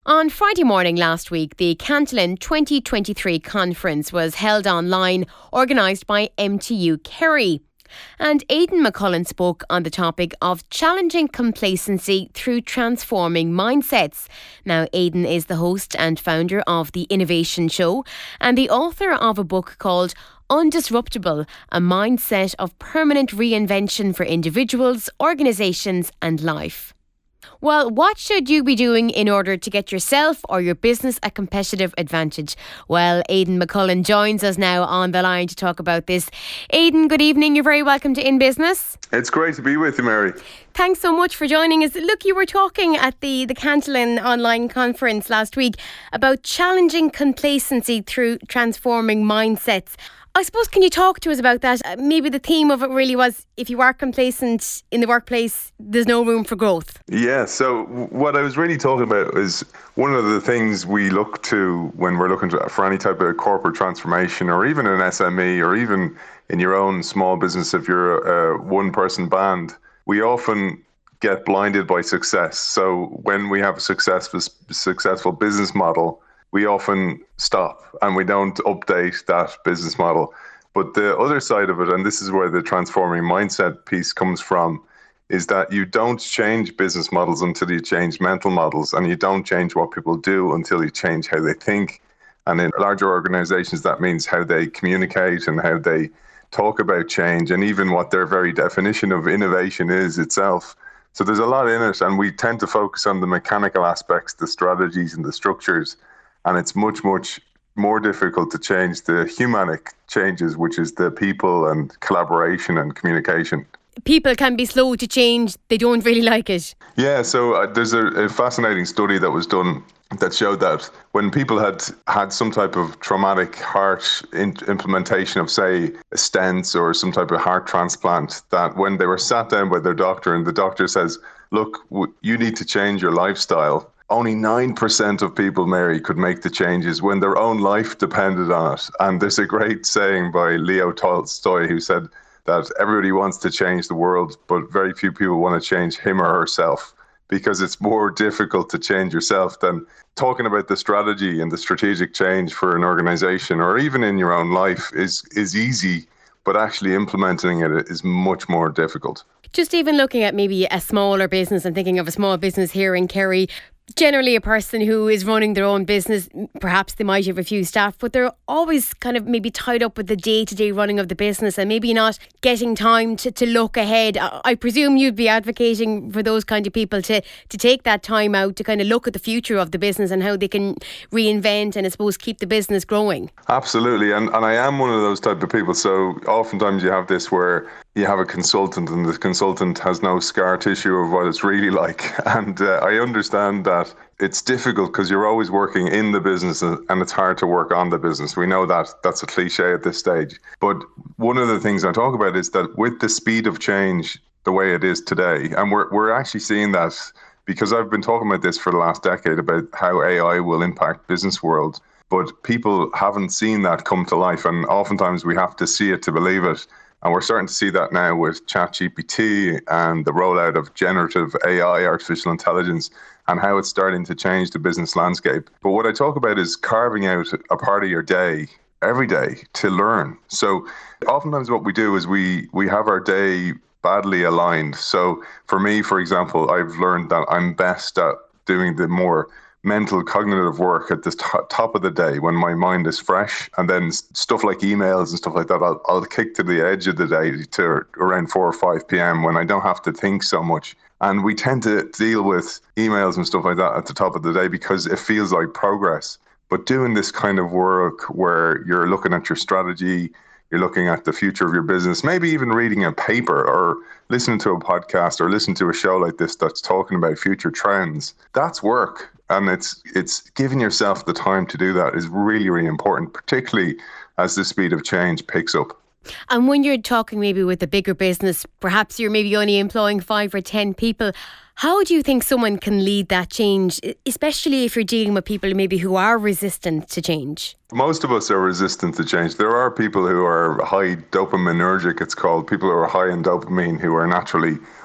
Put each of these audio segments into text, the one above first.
On Friday morning last week, the Cantillon 2023 conference was held online, organised by MTU Kerry. And Aidan McCullen spoke on the topic of challenging complacency through transforming mindsets. Now, Aidan is the host and founder of The Innovation Show and the author of a book called Undisruptable, a mindset of permanent reinvention for individuals, organisations and life. Well, what should you be doing in order to get yourself or your business a competitive advantage? Well, Aidan McCullen joins us now on the line to talk about this. Aidan, good evening. You're very welcome to In Business. It's great to be with you, Mary. Thanks so much for joining us. Look, you were talking at the Cantillon online conference last week about challenging complacency through transforming mindsets. I suppose, can you talk to us about that? Maybe the theme of it really was, if you are complacent in the workplace, there's no room for growth. Yeah, so what I was really talking about is one of the things we look to when we're looking for any type of corporate transformation, or even an SME, or even in your own small business, if you're a one-person band, we often get blinded by success. So when we have a successful business model, we often stop and we don't update that business model. But the other side of it, and this is where the transforming mindset piece comes from, is that you don't change business models until you change mental models, and you don't change what people do until you change how they think. And in larger organizations, that means how they communicate and how they talk about change, and even what their very definition of innovation is itself. So there's a lot in it, and we tend to focus on the mechanical aspects, the strategies and the structures. And it's much, much more difficult to change the humanic changes, which is the people and collaboration and communication. People can be slow to change. They don't really like it. Yeah, so there's a fascinating study that was done that showed that when people had some type of traumatic heart implementation of, say, stents or some type of heart transplant, that when they were sat down by their doctor and the doctor says, look, you need to change your lifestyle, only 9% of people, Mary, could make the changes when their own life depended on it. And there's a great saying by Leo Tolstoy who said that everybody wants to change the world, but very few people want to change him or herself, because it's more difficult to change yourself than talking about the strategy and the strategic change for an organization, or even in your own life is easy, but actually implementing it is much more difficult. Just even looking at maybe a smaller business, I'm thinking of a small business here in Kerry. Generally a person who is running their own business, perhaps they might have a few staff, but they're always kind of maybe tied up with the day-to-day running of the business and maybe not getting time to look ahead. I presume you'd be advocating for those kind of people to take that time out to kind of look at the future of the business and how they can reinvent and I suppose keep the business growing. Absolutely, and I am one of those type of people. So oftentimes you have this where you have a consultant and the consultant has no scar tissue of what it's really like. And I understand that it's difficult because you're always working in the business and it's hard to work on the business. We know that that's a cliche at this stage. But one of the things I talk about is that with the speed of change, the way it is today, and we're actually seeing that because I've been talking about this for the last decade about how AI will impact business world. But people haven't seen that come to life, and oftentimes we have to see it to believe it. And we're starting to see that now with ChatGPT and the rollout of generative AI, artificial intelligence, and how it's starting to change the business landscape. But what I talk about is carving out a part of your day, every day, to learn. So oftentimes what we do is we have our day badly aligned. So for me, for example, I've learned that I'm best at doing the more mental cognitive work at the top of the day when my mind is fresh, and then stuff like emails and stuff like that I'll kick to the edge of the day to around 4 or 5 p.m. when I don't have to think so much. And we tend to deal with emails and stuff like that at the top of the day because it feels like progress. But doing this kind of work where you're looking at your strategy, you're looking at the future of your business, maybe even reading a paper or listening to a podcast or listening to a show like this that's talking about future trends, that's work. And it's giving yourself the time to do that is really, really important, particularly as the speed of change picks up. And when you're talking maybe with a bigger business, perhaps you're maybe only employing 5 or 10 people, how do you think someone can lead that change, especially if you're dealing with people maybe who are resistant to change? Most of us are resistant to change. There are people who are high dopaminergic, it's called, people who are high in dopamine who are naturally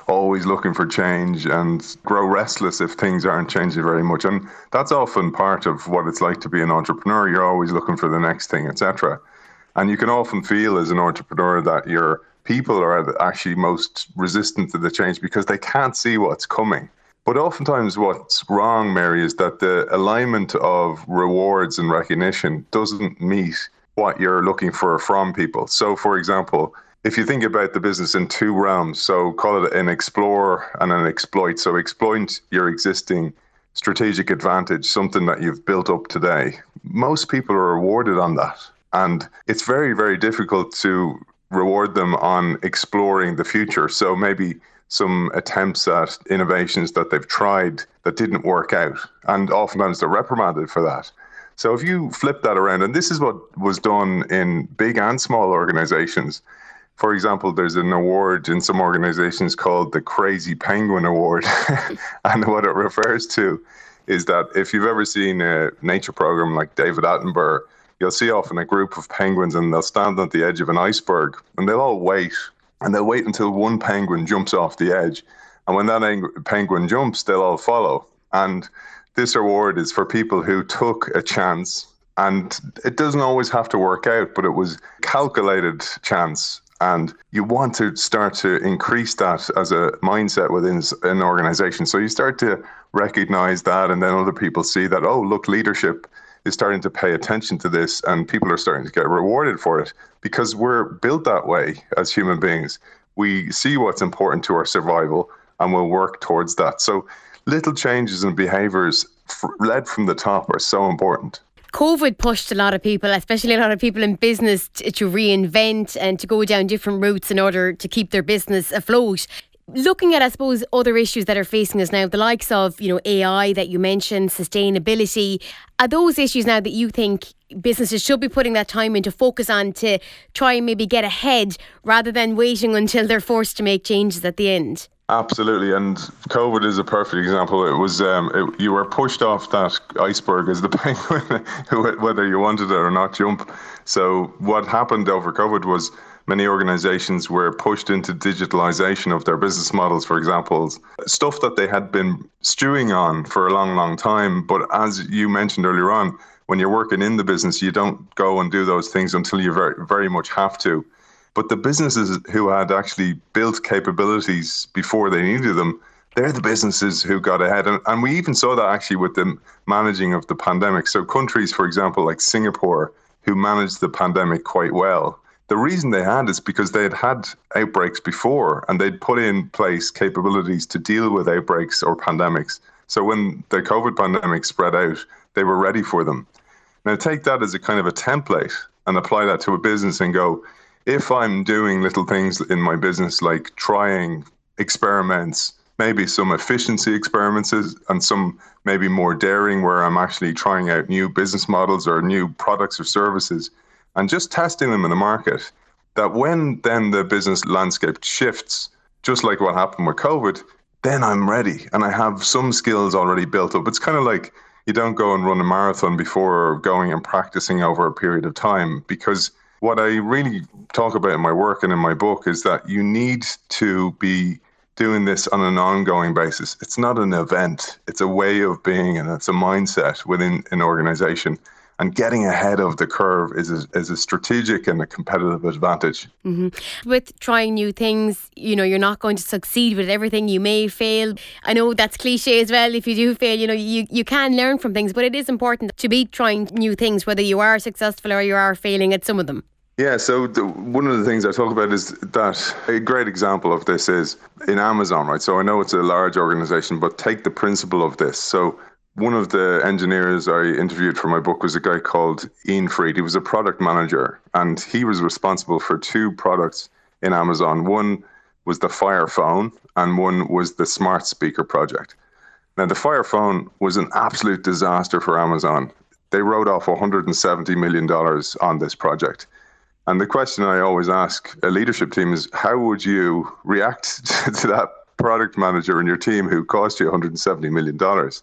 always looking for change and grow restless if things aren't changing very much. And that's often part of what it's like to be an entrepreneur. You're always looking for the next thing, etc. And you can often feel as an entrepreneur that your people are actually most resistant to the change because they can't see what's coming. But oftentimes what's wrong, Mary, is that the alignment of rewards and recognition doesn't meet what you're looking for from people. So, for example, if you think about the business in two realms, so call it an explore and an exploit. So exploit your existing strategic advantage, something that you've built up today. Most people are rewarded on that. And it's very, very difficult to reward them on exploring the future. So maybe some attempts at innovations that they've tried that didn't work out. And oftentimes they're reprimanded for that. So if you flip that around, and this is what was done in big and small organizations. For example, there's an award in some organizations called the Crazy Penguin Award. And what it refers to is that if you've ever seen a nature program like David Attenborough, you'll see often a group of penguins and they'll stand on the edge of an iceberg and they'll all wait. And they'll wait until one penguin jumps off the edge. And when that penguin jumps, they'll all follow. And this award is for people who took a chance. And it doesn't always have to work out, but it was calculated chance. And you want to start to increase that as a mindset within an organization. So you start to recognize that, and then other people see that, oh, look, leadership is starting to pay attention to this and people are starting to get rewarded for it because we're built that way as human beings. We see what's important to our survival and we'll work towards that. So little changes in behaviors led from the top are so important. COVID pushed a lot of people, especially a lot of people in business, to reinvent and to go down different routes in order to keep their business afloat. Looking at, I suppose, other issues that are facing us now, the likes of, AI that you mentioned, sustainability, are those issues now that you think businesses should be putting that time in to focus on to try and maybe get ahead rather than waiting until they're forced to make changes at the end? Absolutely, and COVID is a perfect example. It was you were pushed off that iceberg as the penguin, whether you wanted it or not, jump. So what happened over COVID was many organizations were pushed into digitalization of their business models, for example, stuff that they had been stewing on for a long, long time. But as you mentioned earlier on, when you're working in the business, you don't go and do those things until you very, very much have to. But the businesses who had actually built capabilities before they needed them, they're the businesses who got ahead. And we even saw that actually with the managing of the pandemic. So countries, for example, like Singapore, who managed the pandemic quite well, the reason they had is because they had outbreaks before and they'd put in place capabilities to deal with outbreaks or pandemics. So when the COVID pandemic spread out, they were ready for them. Now take that as a kind of a template and apply that to a business and go, if I'm doing little things in my business like trying experiments, maybe some efficiency experiments and some maybe more daring where I'm actually trying out new business models or new products or services, and just testing them in the market, that when then the business landscape shifts, just like what happened with COVID, then I'm ready and I have some skills already built up. It's kind of like you don't go and run a marathon before going and practicing over a period of time, because what I really talk about in my work and in my book is that you need to be doing this on an ongoing basis. It's not an event, it's a way of being and it's a mindset within an organization. And getting ahead of the curve is a strategic and a competitive advantage. Mm-hmm. With trying new things, you're not going to succeed with everything. You may fail. I know that's cliche as well. If you do fail, you can learn from things. But it is important to be trying new things, whether you are successful or you are failing at some of them. Yeah, so one of the things I talk about is that a great example of this is in Amazon, right? So I know it's a large organization, but take the principle of this. So one of the engineers I interviewed for my book was a guy called Ian Freed. He was a product manager and he was responsible for two products in Amazon. One was the Fire Phone and one was the Smart Speaker project. Now, the Fire Phone was an absolute disaster for Amazon. They wrote off $170 million on this project. And the question I always ask a leadership team is, how would you react to that product manager in your team who cost you $170 million?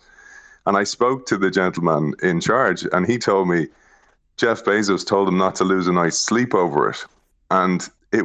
And I spoke to the gentleman in charge and he told me Jeff Bezos told him not to lose a night's sleep over it. And it was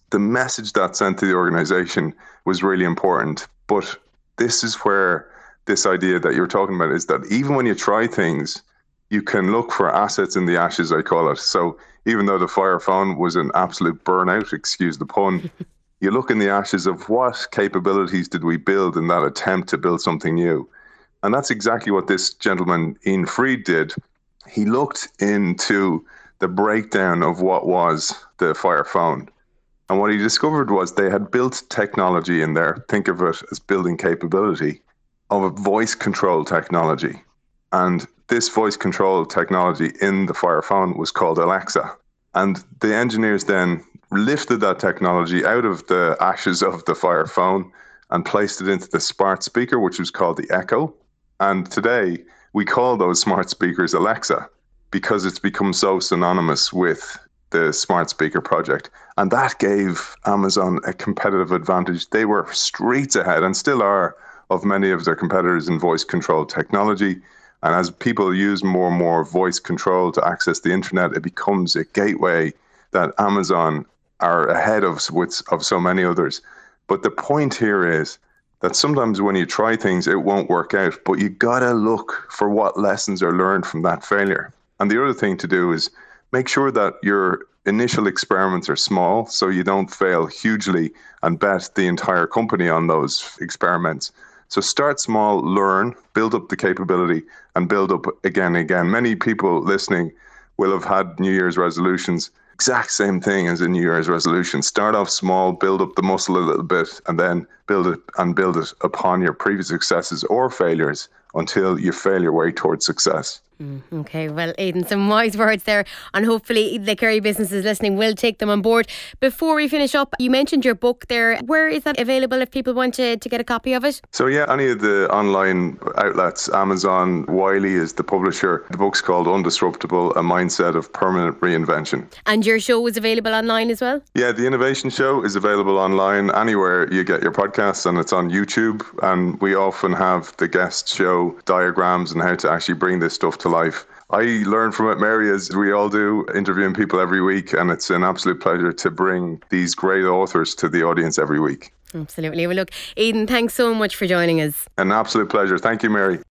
the message that sent to the organization was really important. But this is where this idea that you're talking about is that even when you try things, you can look for assets in the ashes, I call it. So even though the Fire Phone was an absolute burnout, excuse the pun, you look in the ashes of what capabilities did we build in that attempt to build something new. And that's exactly what this gentleman, Ian Freed, did. He looked into the breakdown of what was the Fire Phone. And what he discovered was they had built technology in there, think of it as building capability, of a voice control technology. And this voice control technology in the Fire Phone was called Alexa. And the engineers then lifted that technology out of the ashes of the Fire Phone and placed it into the smart speaker, which was called the Echo. And today we call those smart speakers Alexa because it's become so synonymous with the smart speaker project. And that gave Amazon a competitive advantage. They were streets ahead and still are of many of their competitors in voice control technology. And as people use more and more voice control to access the internet, it becomes a gateway that Amazon are ahead of so many others. But the point here is that sometimes when you try things, it won't work out, but you gotta look for what lessons are learned from that failure. And the other thing to do is make sure that your initial experiments are small so you don't fail hugely and bet the entire company on those experiments. So start small, learn, build up the capability, and build up again and again. Many people listening will have had New Year's resolutions. Exact same thing as a New Year's resolution. Start off small, build up the muscle a little bit, and then build it upon your previous successes or failures until you fail your way towards success. Okay, well, Aidan, some wise words there, and hopefully the Kerry businesses listening will take them on board. Before we finish up, you mentioned your book there. Where is that available if people want to get a copy of it? So yeah, any of the online outlets, Amazon, Wiley is the publisher. The book's called Undisruptible, A Mindset of Permanent Reinvention. And your show is available online as well? Yeah, the Innovation Show is available online anywhere you get your podcasts, and it's on YouTube. And we often have the guests show diagrams and how to actually bring this stuff to life. I learn from it, Mary, as we all do, interviewing people every week, and it's an absolute pleasure to bring these great authors to the audience every week. Absolutely. Well, look, Aidan, thanks so much for joining us. An absolute pleasure. Thank you, Mary.